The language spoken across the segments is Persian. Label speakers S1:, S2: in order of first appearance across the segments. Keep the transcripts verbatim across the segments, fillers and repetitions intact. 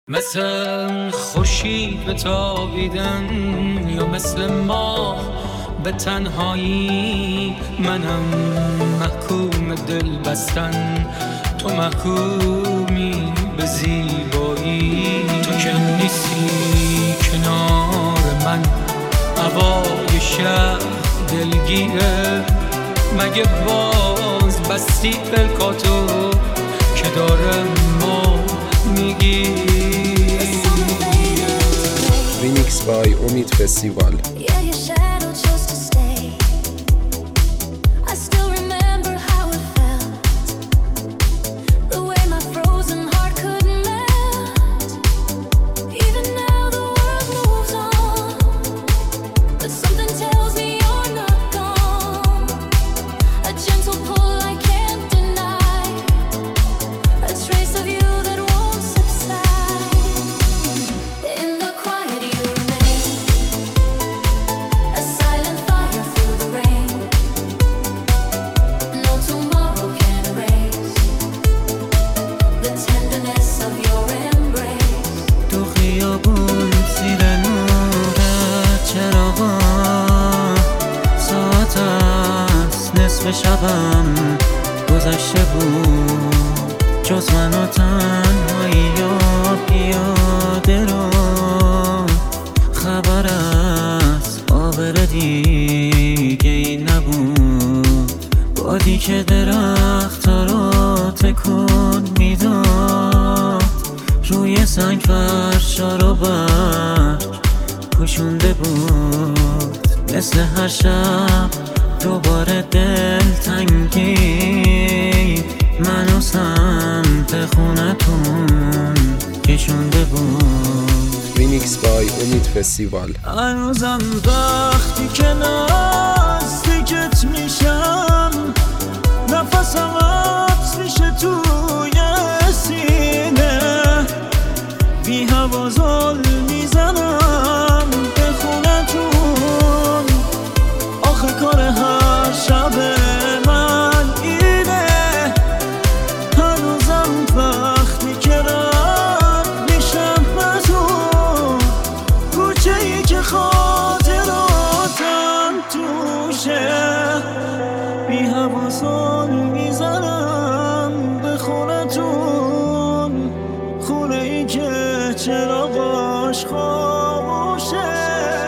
S1: مثل خورشید به تابیدن یا مثل ما به تنهایی، منم محکوم دل بستن، تو محکومی به زیبایی. تو که نیستی کنار من، هوای شهر دلگیره، مگه باز بستی پلکاتو که داره ما میگی.
S2: ریمیکس بای امید فستیوال.
S3: شبم گذشته بود جز من و تنهایی یا پیاده رو، خبر از آبر دیگه ای نبود، بادی که درخت رو تکون میداد، روی سنگ فرشا رو برگ پوشونده بود، مثل هر شب دوباره دل تنگی منو سمت خونتون کشونده بود.
S2: ریمیکس بای امید فستیوال.
S3: هنوزم وقتی که نزدیکت میشم نفسم حبس میشه توی سینه، بی هوا زل میزنم به خونتون، آخه کار هر شب من اینه، هنوزم وقتی که رد میشم ازون کوچه ای که خاطراتم توشه، بی هوا زل میزنم به خونتون، خونه ای که چراغاش خاموشه.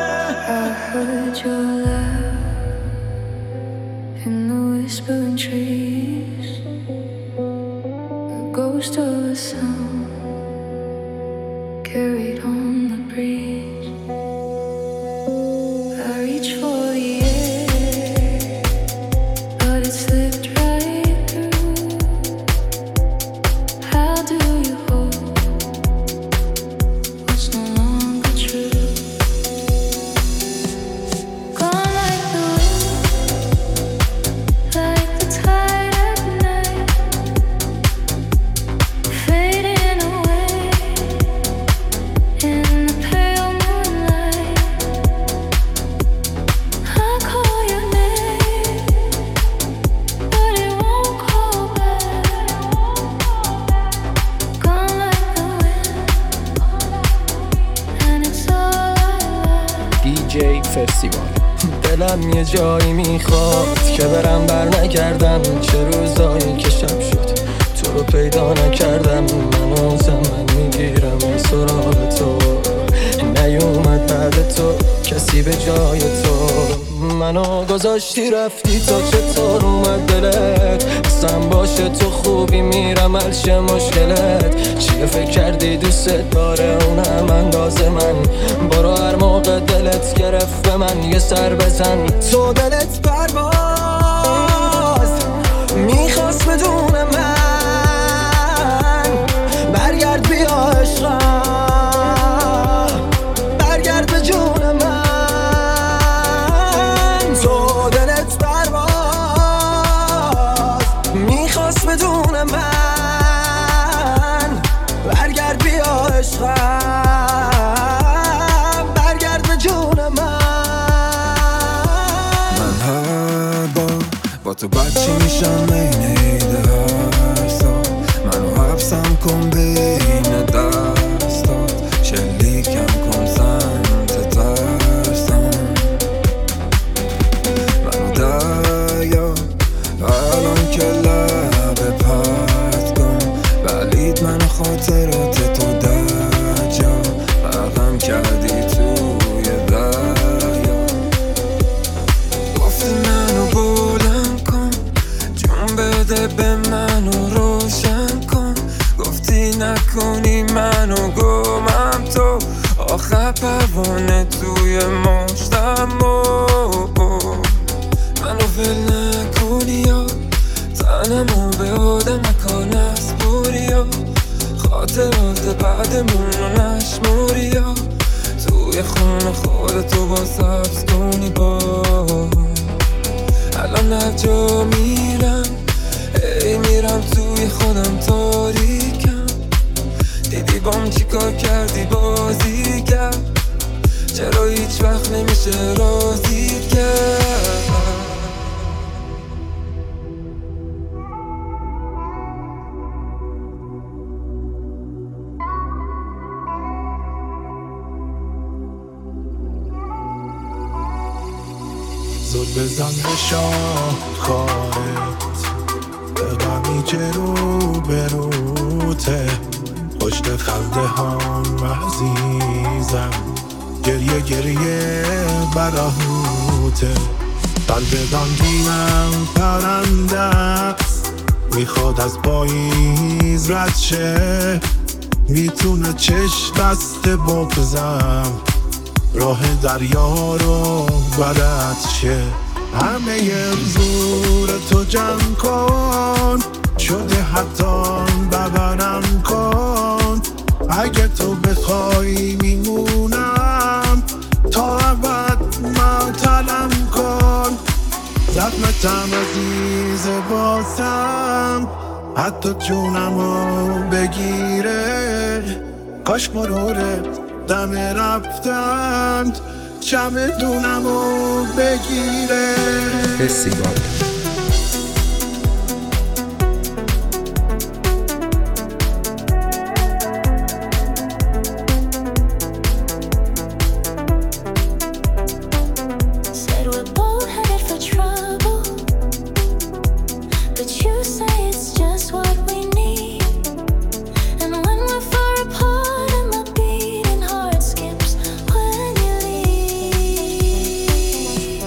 S4: In the whispering trees, the ghost of a sound carried on the breeze. I reach for the air, but it slipped right through. How do you hold what's no longer true? Gone like the wind, like the tide at night, fading away in the pale moonlight. I call your name, but it won't call back. Gone like the wind, and it's all I lack.
S2: دی جی فستیوال.
S5: دلم یه جایی میخواد که برم بر نگردم، چه روزایی که شب شد تو رو پیدا نکردم، منو زمن میگیرم سراغ تو، نیومد بعد تو کسی به جای تو، منو گذاشتی رفتی تا چطور اومد دلت، قسم باشه تو خوبی میرم الشه مشکلت، چیه فکر کردی دوست داره اونم انداز من، برو هر موقع دلت گرفت به من یه سر بزن، تو دلت پرواز میخواست بدون من، برگرد بیا عشقم، برگرد به جون من، تو دلت پرواز میخواست بدون من، برگرد بیا عشقم، برگرد به جون من.
S6: من هر بار با تو بچی میشم این ایده هر سال، منو حبسم کن بین دستا، خاطرات تو در جا غرقم کردی توی دریا. گفتی منو بلند کن، جون بده به منو روشن کن. گفتی نکنی منو گمم تو، آخر پروانه توی مشتم. منو ول نکنی یا تنمو به آدم مکان از بوری یا خاطرات بعدمون رو نشموری یا توی خونه خودتو با سبز کنی. با الان هر جا میرم ای میرم توی خودم تاریکم. دیدی بام چی کار کردی بازی کرد، چرا هیچ وقت نمیشه راضی کرد.
S7: زل بزن به شاهکارت، به غمی که رو به روته. پشت خنده هم عزیزم، گریه گریه براهوته. قلب دانگینم پرنده است، میخواد از پاییز رد شه. میتونه چشم بسته بگذم، راه دریا رو بلد شه. همه زور تو جمع کن، شده حتی ببرم کن. اگه تو بخوای میمونم، تا ابد معطلم کن. زخمتم عزیز باسم، حتی جونمو بگیره. کاش مرورت دم رفتن چمدونمو بگیره.
S2: فستیوال
S4: Said we're both headed for trouble, but you say it's just what we need. And when we're far apart and my beating heart skips when you leave.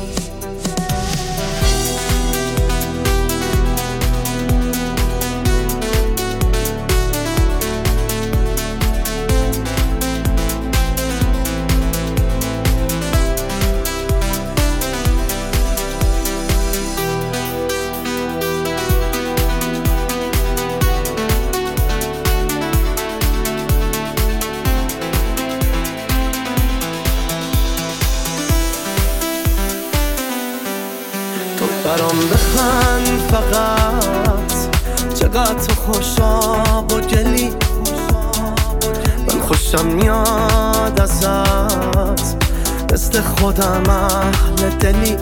S5: تو برام بخند فقط، چقدر تو خوشاب و گلی. من خوشم میاد ازت، مثل خودم اهل دلی.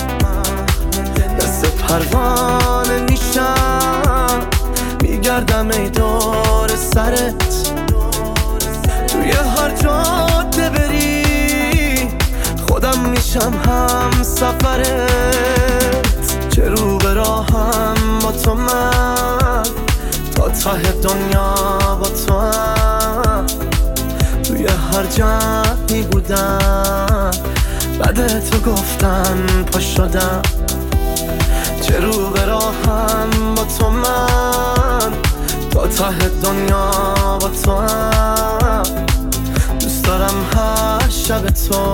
S5: مثل پروانه میشم، میگردم ای دور سرت. توی هر جاده بری، خودم میشم هم سفرت. چه رو به راهم با تو من، تا ته دنیا با تو هم. توی هر جمعی بودم، بعد تو گفتم پا شدم. چه رو به راهم با تو من، تا ته دنیا با تو هم. دوست دارم هر شب تو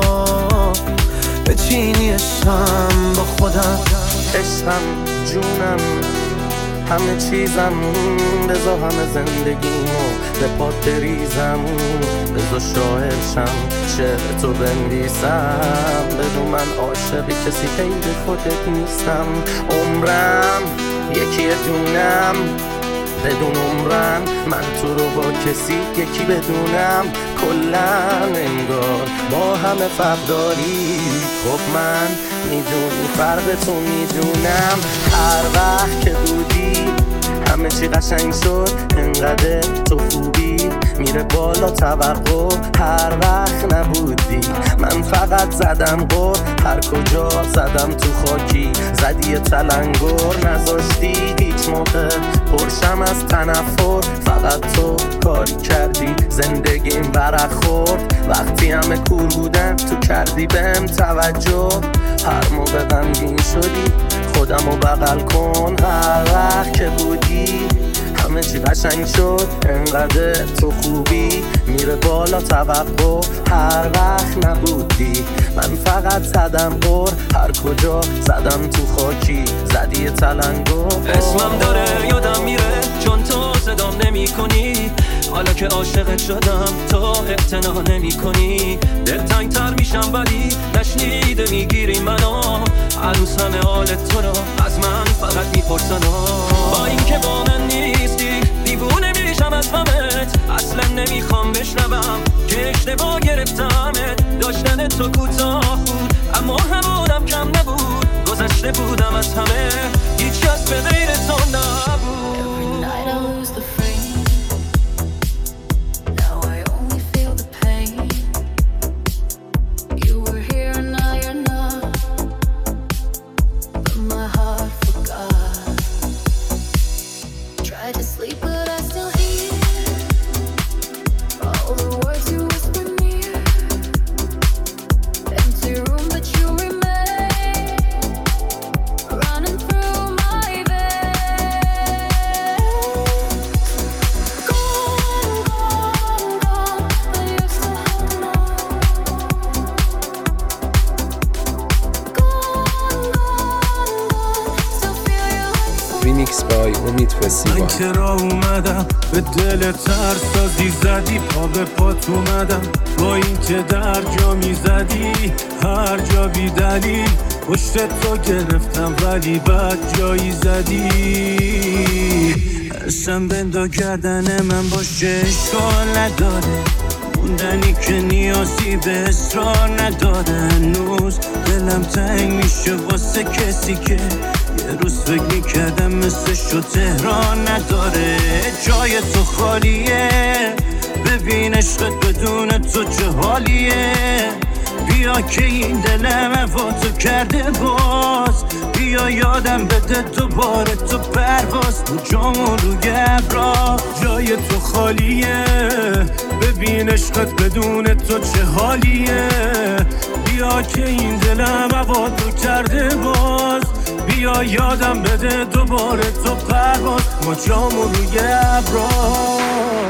S5: بچینی عشقم با خودم. عشقم جونم همه چیزم، بذار همه زندگیمو به پات بریزم. بذار شاعرشم شعر تو بنویسم، بدون من عاشقی کسی غیر خودت نیستم. عمرم یکی دونم، بدون عمرم من تو رو با کسی یکی بدونم. کلن انگار با همه فرق داری، خب من میدونی فرق تو میدونم. هر وقت که بودی
S8: همه چی قشنگ شد انقدر تو خوبی میره بالا توقع هر وقت نبودی من فقط زدم غور هر کجا زدم تو خاکی زدی تلنگر نذاشتی هیچ موقع پرشم از تنفر فقط تو کاری کردی زندگیم برق خورد وقتی همه کور بودن تو کردی بهم توجه هر موقع غمگین شدی خودمو بغل کن هر وقت که بودی همه چی قشنگ شد انقدر تو خوبی میره بالا توقع هر وقت نبودی من فقط زدم غور هر کجا زدم تو خاکی زدی تلنگر
S5: اسمم داره یادم میره چون تو صدام نمی کنی حالا که عاشقت شدم تو اعتنا نمی کنی دلتنگ تر میشم ولی نشنیده میگیری منو هنوز همه حال تو را از من فقط میپرسن با این که با من نیستی دیوونه میشم از غمت اصلا نمیخوام بشنوم که اشتباه گرفتمت داشتن تو کوتاه بود اما همونم کم نبود گذشته بودم از همه هیچ کس به غیر تو نبود
S4: Every night I lose the frame. Now I only feel the pain. You were here and now you're not. But my heart forgot. Tried to sleep but I still hear all the words you whisper near. Empty room but you remain. Running through my veins. Gone, gone, gone, but you're still holding on. Gone, gone, gone, still feel you like someone.
S2: ریمیکس بای امید
S3: من
S2: فستیوال.
S3: چرا اومدم به دل ترسازی زدی پا به پات اومدم با این که در جا میزدی هر جا بی دلیل پشت تو گرفتم ولی بد جایی زدی حسم بندا گردن من باشه اشکال نداره موندنی که نیازی به اصرار نداره هنوز دلم تنگ میشه واسه کسی که یه روز فکر میکردم مثل شو تهران نداره جای تو خالیه ببین عشقت بدون تو چه حالیه بیا که این دلم هوا تو کرده باز بیا یادم بده دوباره تو پرواز تو جامون روی ابرا جای تو خالیه ببین عشقت بدون تو چه حالیه بیا که این دلم هوا تو کرده باز بیا یادم بده دوباره تو پرواز ما جامون روی ابراز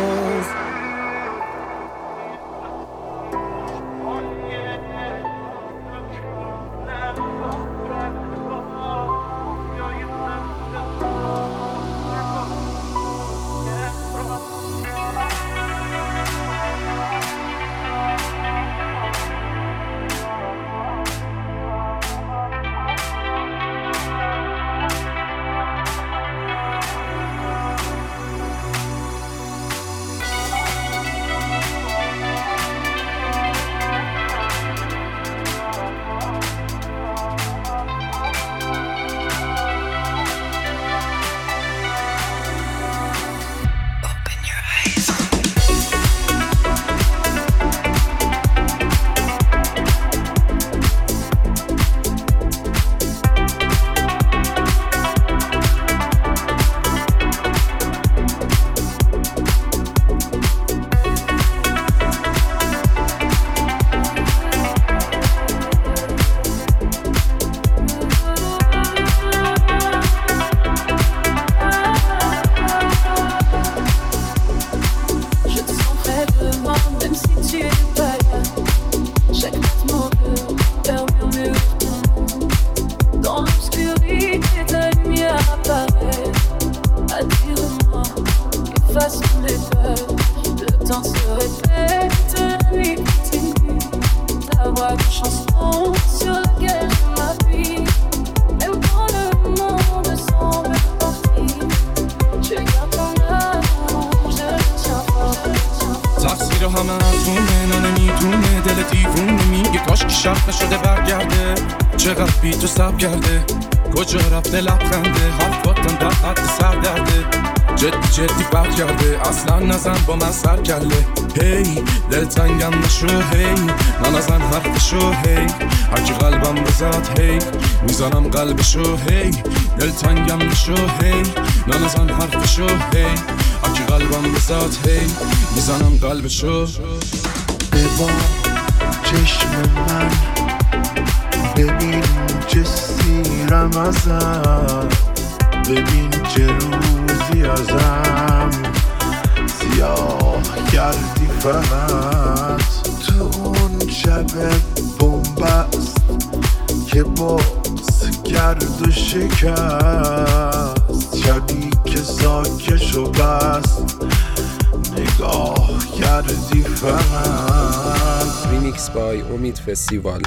S9: چقدر بی تو سب کرده کجا رفته لبخنده حرفاتم در حد سر درده
S7: جدی جدی برگرده اصلا نزن با من سر کله. هی دلتنگم نشو هی ننزن حرفشو هی هرکی قلبم بزد هی میزنم قلبشو هی دلتنگم نشو هی ننزن حرفشو هی هرکی قلبم بزد هی میزنم قلبشو.
S9: ببا چشم من ببین چه سیرم ازم ببین چه روزی ازم سیاه کردی فقط تو اون شب بومبست که باز کرد و شکست شبی که ساکش و بست نگاه کردی فقط.
S2: ریمیکس بای امید فستیوال.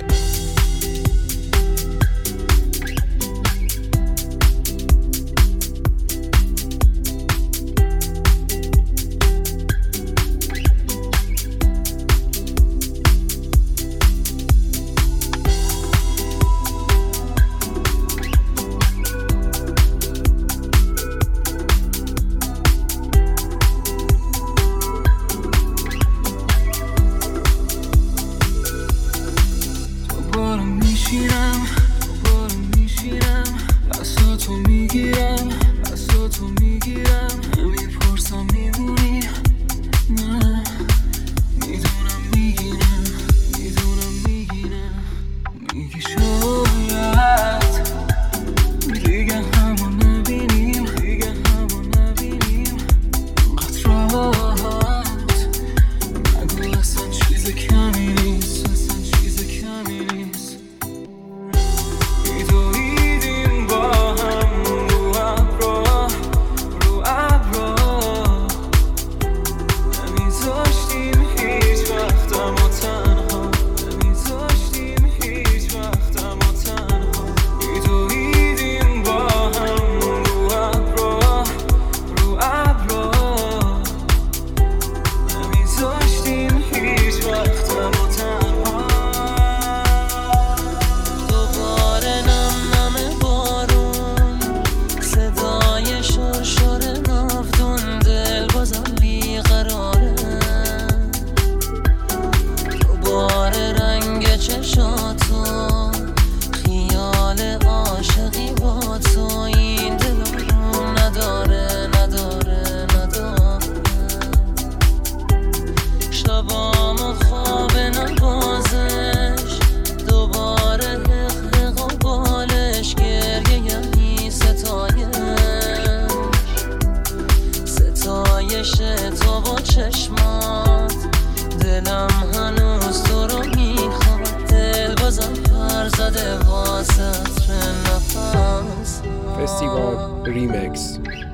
S2: فستیوال ریمیکس.